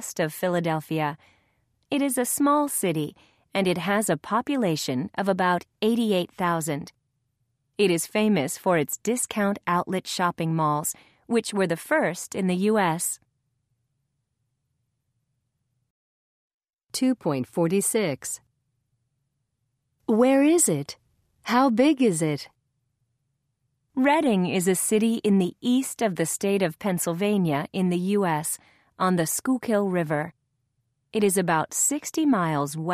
west of Philadelphia. It is a small city, and it has a population of about 88,000. It is famous for its discount outlet shopping malls, which were the first in the U.S. 2.46. Where is it? How big is it? Reading is a city in the east of the state of Pennsylvania in the U.S., on the Schuylkill River. It is about 60 miles west